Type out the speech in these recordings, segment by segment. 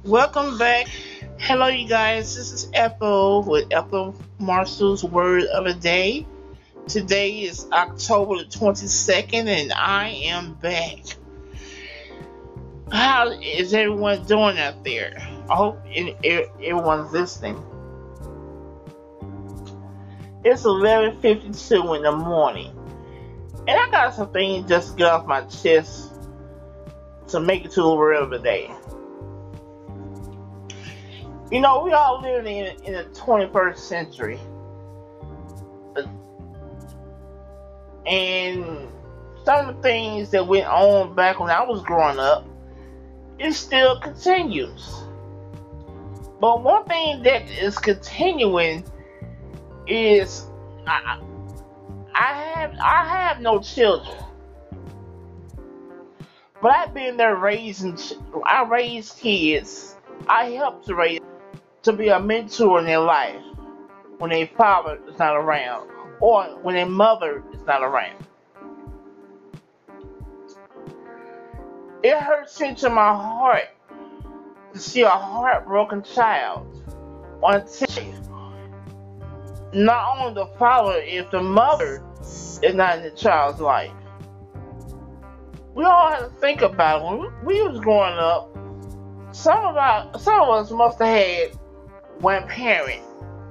Welcome back. Hello, you guys. This is Ethel with Ethel Marshall's Word of the Day. Today is October the 22nd, and I am back. How is everyone doing out there? I hope everyone's listening. It's 11:52 in the morning, and I got some things just to get off my chest to make it to the Word of the Day. You know, we all live in the 21st century. And some of the things that went on back when I was growing up, it still continues. But one thing that is continuing is I have no children. But I've been there I raised kids. I helped to be a mentor in their life when their father is not around or when their mother is not around. It hurts into my heart to see a heartbroken child on TV. Not only the father, if the mother is not in the child's life. We all have to think about it. When we was growing up, some of us must have had one parent.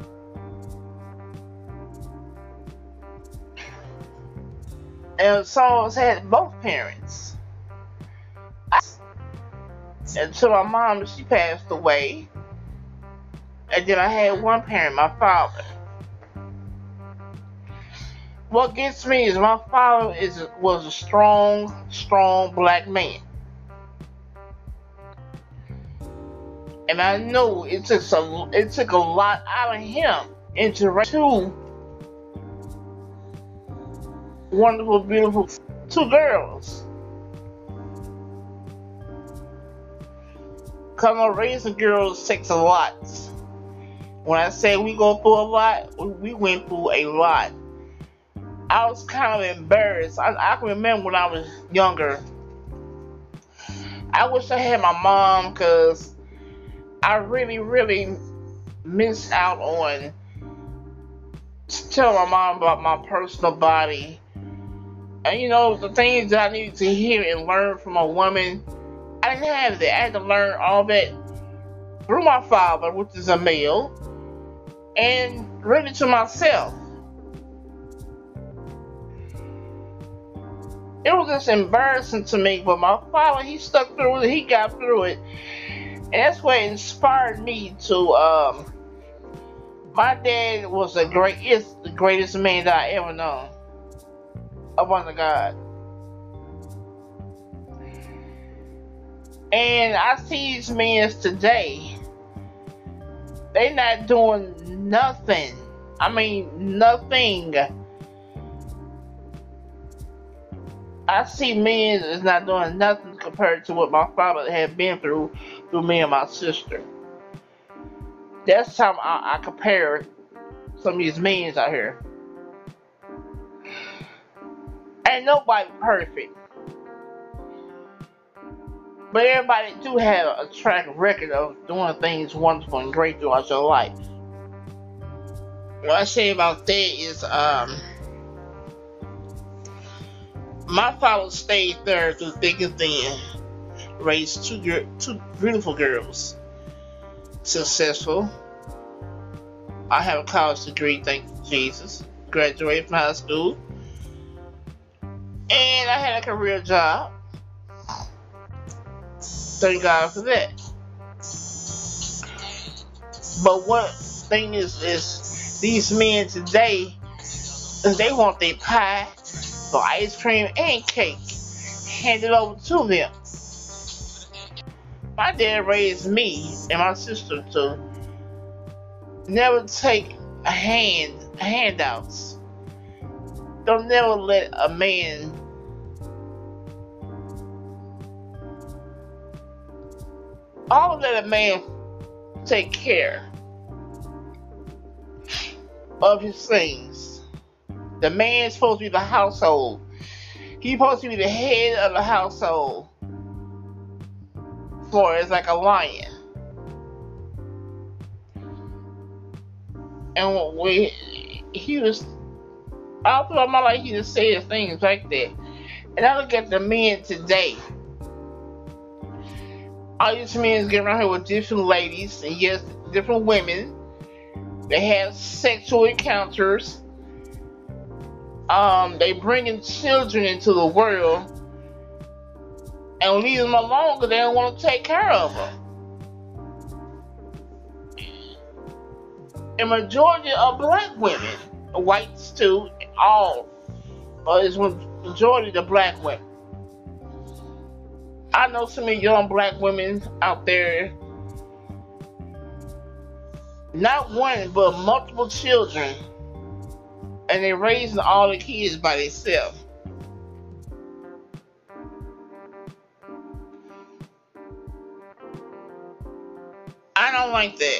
And some of us had both parents. Until my mom, she passed away. And then I had one parent, my father. What gets me is my father was a strong black man. And I know it took a lot out of him into two wonderful, beautiful two girls. Coming up raising girls takes a lot. When I say we go through a lot, we went through a lot. I was kind of embarrassed. I can remember when I was younger. I wish I had my mom because I really missed out on telling my mom about my personal body. And you know, the things that I needed to hear and learn from a woman, I didn't have that. I had to learn all that through my father, which is a male, and really to myself. It was just embarrassing to me, but my father, he stuck through it, he got through it. And that's what inspired me to, my dad is the greatest man that I ever known. Up under God. And I see these men today, they not doing nothing. I mean, nothing. I see men is not doing nothing compared to what my father had been through me and my sister. That's how I compare some of these men out here. Ain't nobody perfect. But everybody do have a track record of doing things wonderful and great throughout your life. What I say about that is, my father stayed there through thick and thin. Raised two beautiful girls. Successful. I have a college degree, thank Jesus. Graduated from high school. And I had a career job. Thank God for that. But what thing is these men today, they want their pie, or ice cream and cake handed over to them. My dad raised me and my sister to never take handouts. Don't never let a man take care of his things. The man's supposed to be the household. He's supposed to be the head of the household. For it's like a lion. And when he was all throughout my life, he just said things like that. And I look at the men today. All these men get around here with different ladies, and yes, different women. They have sexual encounters. They bringing children into the world and leave them alone because they don't want to take care of them. A majority of black women, whites too, all, is majority of the black women. I know so many young black women out there, not one but multiple children, and they're raising all the kids by themselves. I don't like that.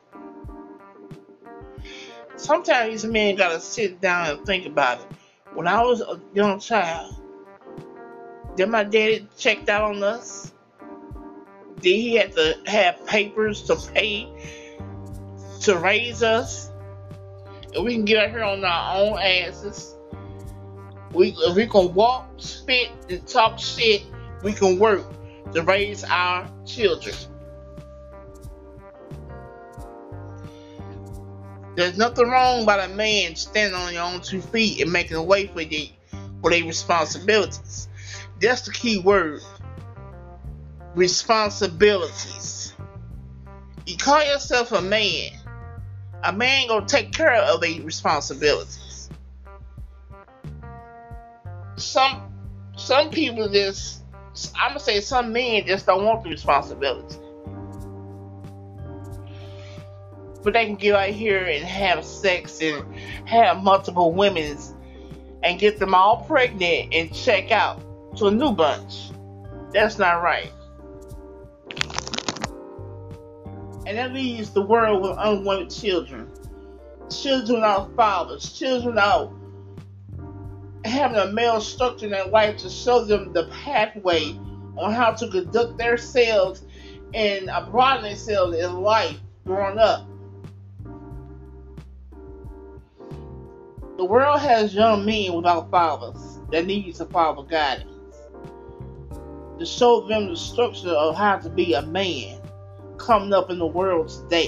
Sometimes these men gotta sit down and think about it. When I was a young child, did my daddy checked out on us? Did he have to have papers to pay to raise us? And we can get out here on our own asses. If we can walk, spit, and talk shit, we can work to raise our children. There's nothing wrong about a man standing on your own 2 feet and making a way for their responsibilities. That's the key word. Responsibilities. You call yourself a man. A man gonna take care of their responsibilities. Some people just, I'm gonna say some men just don't want the responsibility. But they can get out here and have sex and have multiple women and get them all pregnant and check out to a new bunch. That's not right. And that leaves the world with unwanted children. Children without fathers. Children without having a male structure in their life to show them the pathway on how to conduct themselves and broaden themselves in life growing up. The world has young men without fathers that needs a father guidance to show them the structure of how to be a man coming up in the world today.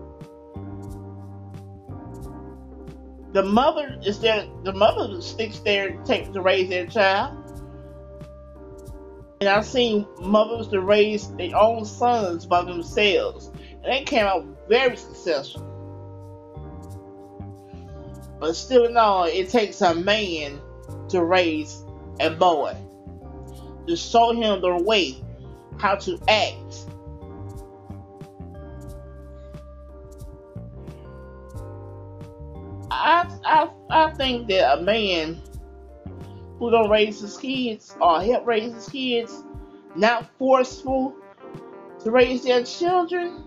The mother is there. The mother sticks there to raise their child, and I've seen mothers to raise their own sons by themselves, and they came out very successful. But still in all, it takes a man to raise a boy, to show him the way how to act. I think that a man who don't raise his kids or help raise his kids, not forceful to raise their children,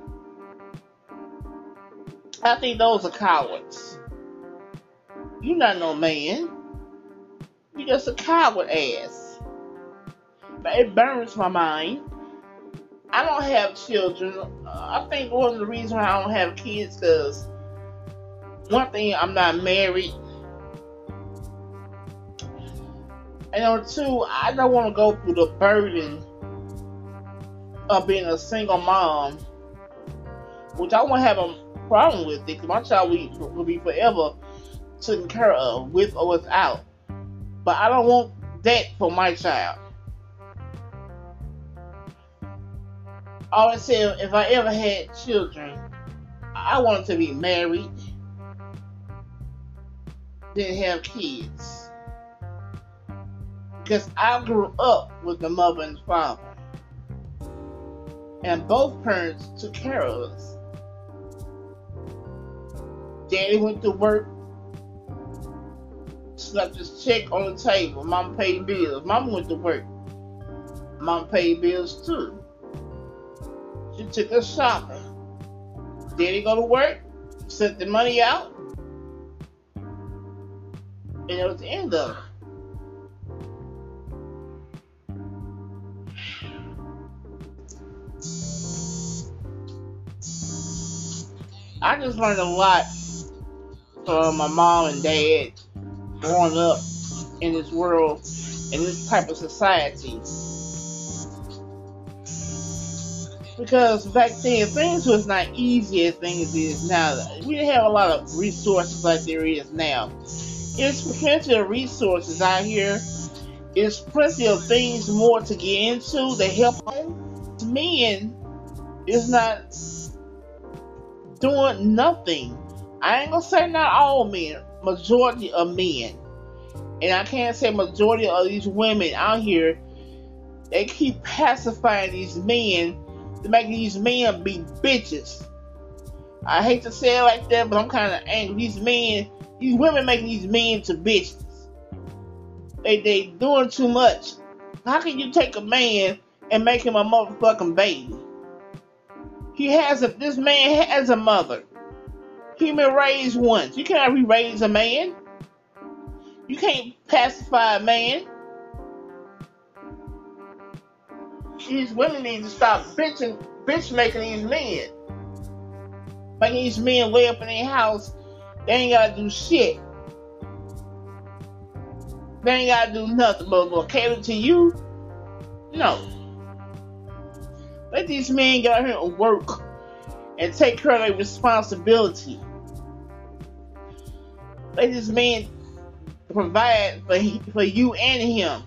I think those are cowards. You're not no man. You're just a coward ass. But it burns my mind. I don't have children. I think one of the reasons why I don't have kids because one thing, I'm not married. And number two, I don't want to go through the burden of being a single mom, which I won't have a problem with it because my child will be forever taken care of, with or without. But I don't want that for my child. I always say if I ever had children, I want them to be married, then have kids. Because I grew up with the mother and the father, and both parents took care of us. Daddy went to work, slapped his check on the table. Mama paid bills. Mama went to work. Mama paid bills too. She took us shopping. Daddy go to work, sent the money out, and it was the end of it. I just learned a lot from my mom and dad growing up in this world, in this type of society. Because back then, things was not easy as things is now. We didn't have a lot of resources like there is now. There's plenty of resources out here. There's plenty of things more to get into to help men is not doing nothing. I ain't gonna say not all men, majority of men. And I can't say majority of these women out here, they keep pacifying these men to make these men be bitches. I hate to say it like that, but I'm kind of angry. These women making these men to bitches. They doing too much. How can you take a man and make him a motherfucking baby? This man has a mother. He been raised once. You can't re-raise a man. You can't pacify a man. These women need to stop bitch making these men. Making these men lay up in their house. They ain't gotta do shit. They ain't gotta do nothing but cater to you. No. Let these men get out here and work and take care of their responsibility. Let this man provide for you and him.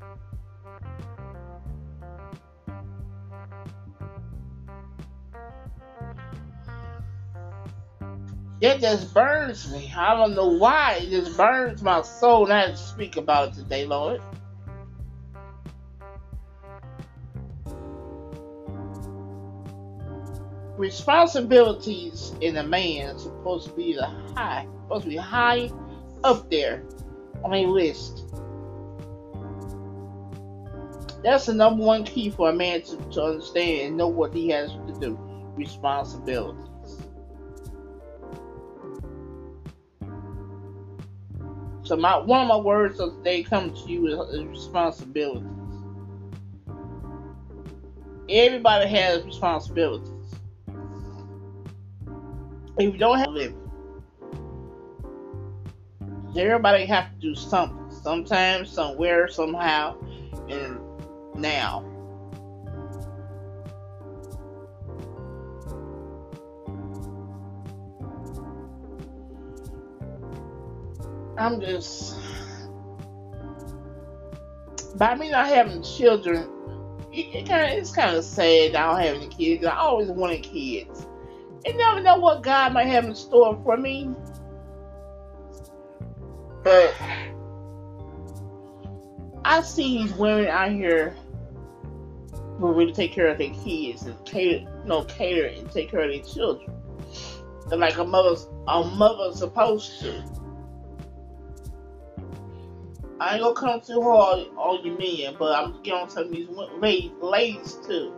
That just burns me. I don't know why. It just burns my soul not to speak about it today, Lord. Responsibilities in a man are supposed to be high up there on a list. That's the number one key for a man to understand and know what he has to do. Responsibilities. So one of my words of today come to you is responsibilities. Everybody has responsibilities. If you don't have a living, everybody have to do something. Sometimes, somewhere, somehow, and now. By me not having children, it's kind of sad that I don't have any kids. I always wanted kids. You never know what God might have in store for me. But I see these women out here who really take care of their kids and cater and take care of their children. They're like a mother's supposed to. I ain't gonna come too hard on you men, but I'm getting on some of these ladies too.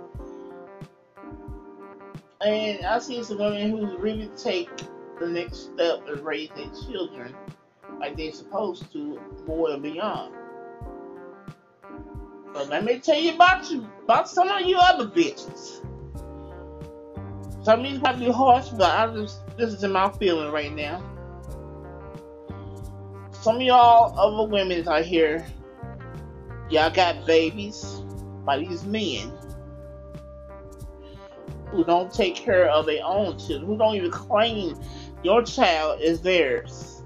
And I see some women who really take the next step and raise their children like they're supposed to, more and beyond. But let me tell you about some of you other bitches. Some of these might be harsh, but this is in my feeling right now. Some of y'all other women out here, y'all got babies by these men who don't take care of their own children, who don't even claim your child as theirs.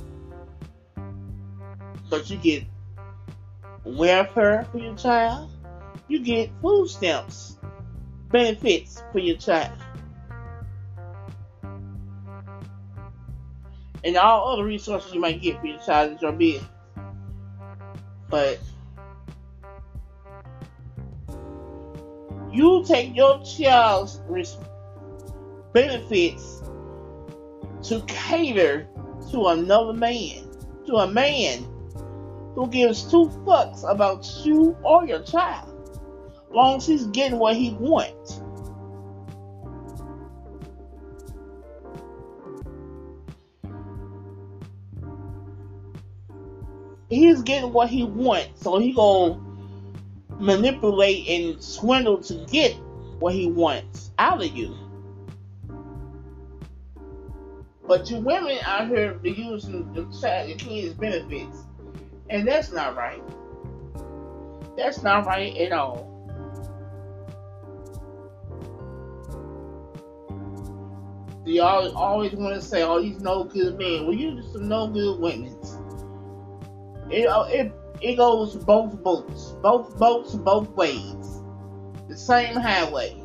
But you get welfare for your child, you get food stamps, benefits for your child, and all other resources you might get for your child is your business. But you take your child's benefits to cater to another man, to a man who gives two fucks about you or your child, as long as he's getting what he wants. He's getting what he wants, so he gonna manipulate and swindle to get what he wants out of you. But you women out here be using the kids' benefits, and that's not right. That's not right at all. You always want to say, "Oh, these no good men." Well, you just some no good women. It goes both boats both ways. The same highway.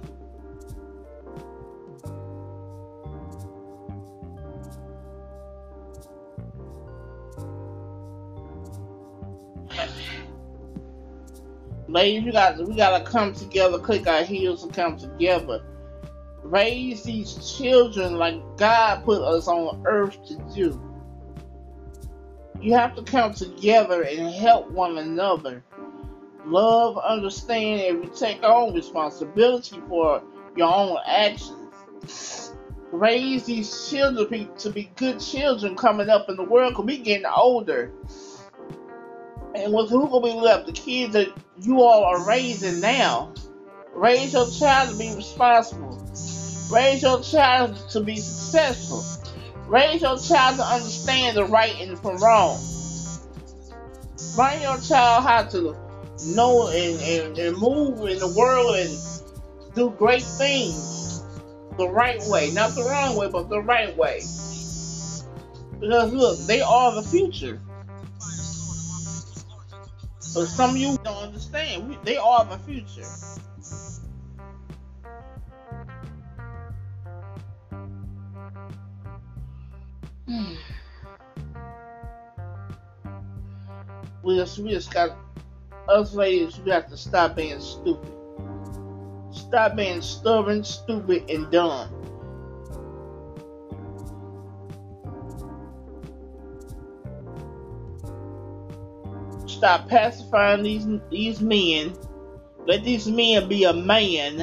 Ladies, we gotta come together, click our heels and come together. Raise these children like God put us on earth to do. You have to come together and help one another. Love, understand, and we take on responsibility for your own actions. Raise these children to be good children coming up in the world, because we getting older. And who gonna be left? The kids that you all are raising now. Raise your child to be responsible. Raise your child to be successful. Raise your child to understand the right and from wrong. Train your child how to know and move in the world and do great things the right way. Not the wrong way, but the right way. Because look, they are the future. But some of you don't understand. They are the future. We just got, us ladies, we have to stop being stupid. Stop being stubborn, stupid, and dumb. Stop pacifying these men. Let these men be a man.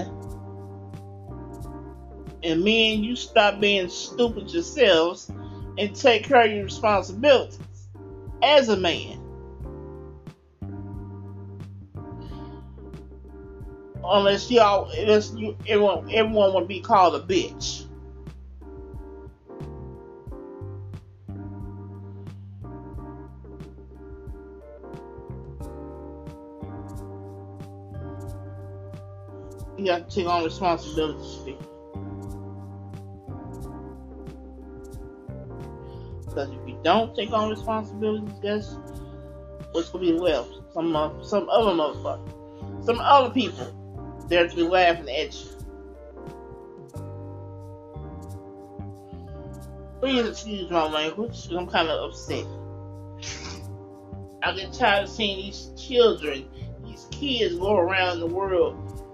And men, you stop being stupid yourselves and take care of your responsibilities as a man. Unless everyone would be called a bitch. You got to take on responsibilities. Because if you don't take on responsibilities, guess what's going to be left? Some other motherfucker. Some other people there to be laughing at you. Please excuse my language, because I'm kind of upset. I get tired of seeing these children, these kids go around the world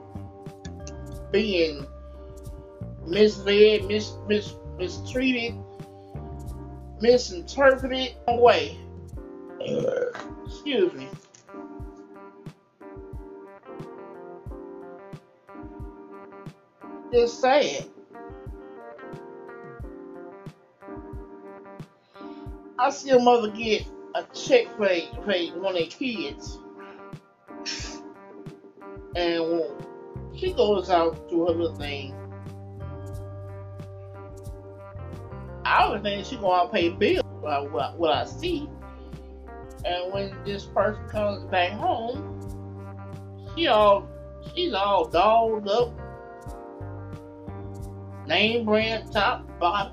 being misled, mistreated, misinterpreted away. Excuse me. Just sad. I see a mother get a check for one of their kids, and she goes out to her little thing. I would think she go out and pay bills. What I see, and when this person comes back home, she's all dolled up. Name brand, top, bottom.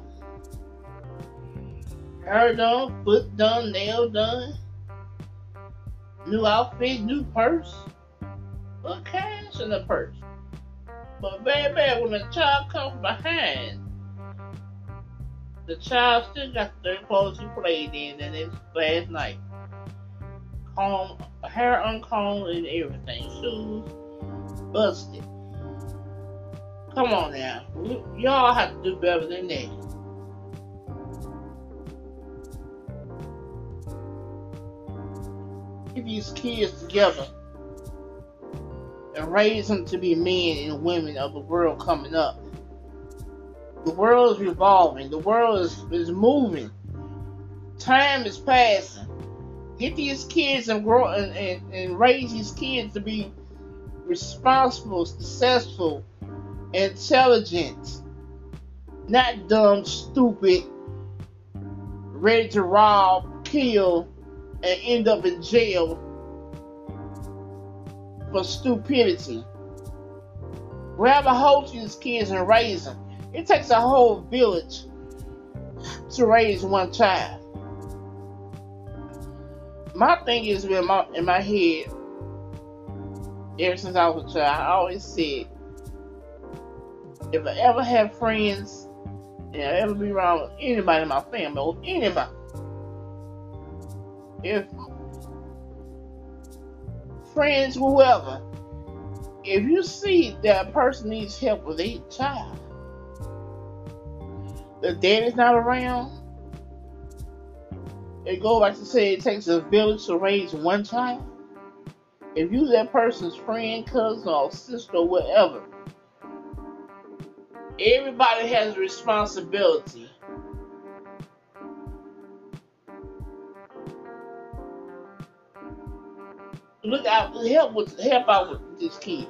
Hair done, foot done, nail done. New outfit, new purse. But cash in the purse. But baby, when the child comes behind, the child still got the clothes he played in and it's last night. Comb, hair uncombed and everything. Shoes busted. Come on now. Y'all have to do better than that. Get these kids together and raise them to be men and women of the world coming up. The world is revolving. The world is moving. Time is passing. Get these kids and grow and raise these kids to be responsible, successful, intelligent, not dumb, stupid, ready to rob, kill, and end up in jail for stupidity. Grab a hold to these kids and raise them. It takes a whole village to raise one child. My thing is in my head, ever since I was a child, I always said, if I ever have friends and I ever be around with anybody in my family or anybody, if friends, whoever, if you see that a person needs help with a child, the daddy's not around, it goes back to say it takes a village to raise one child. If you that person's friend, cousin, or sister, or whatever, everybody has a responsibility. Look out, help out with these kids.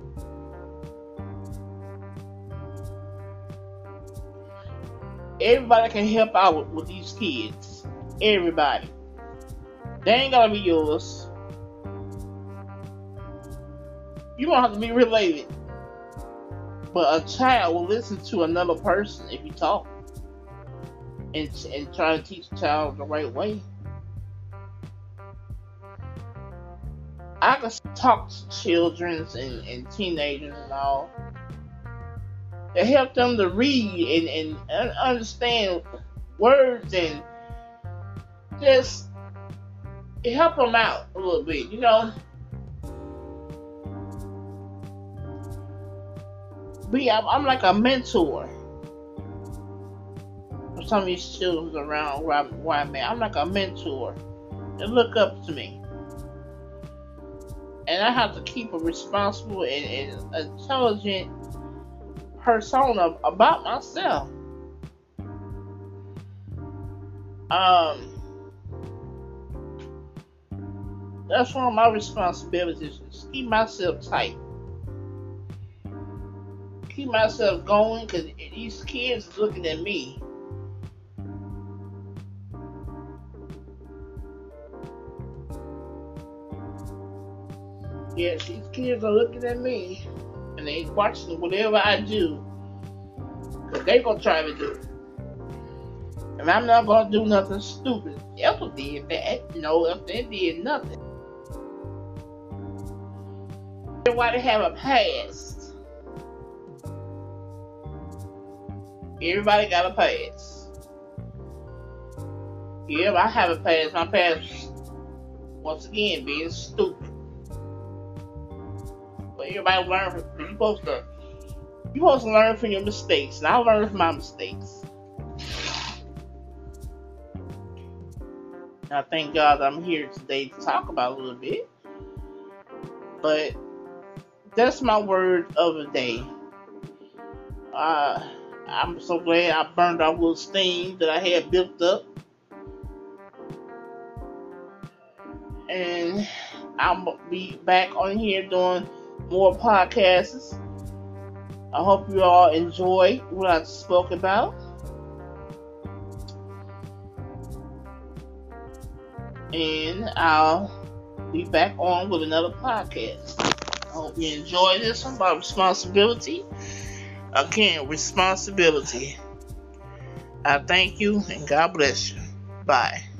Everybody can help out with these kids. Everybody. They ain't gotta be yours. You don't have to be related. But a child will listen to another person if you talk. And try to teach the child the right way. I can talk to children and teenagers and all. To help them to read and understand words and just help them out a little bit, you know. I'm like a mentor for some of these children around where I'm at. I'm like a mentor. They look up to me. And I have to keep a responsible and intelligent persona about myself. That's one of my responsibilities, is keep myself tight. Keep myself going, because these kids are looking at me. Yes, these kids are looking at me, and they watching whatever I do, because they gonna try to do it. And I'm not gonna do nothing stupid. Ethel did that, if they did nothing. Everybody have a past. Everybody got a past. Yeah, I have a past. My past, once again, being stupid. But everybody learn from, you're supposed to learn from your mistakes, and I learned from my mistakes. And I thank God that I'm here today to talk about a little bit. But that's my word of the day. I'm so glad I burned off little steam that I had built up. And I'll be back on here doing more podcasts. I hope you all enjoy what I spoke about. And I'll be back on with another podcast. I hope you enjoy this one about responsibility. Again, responsibility. I thank you and God bless you. Bye.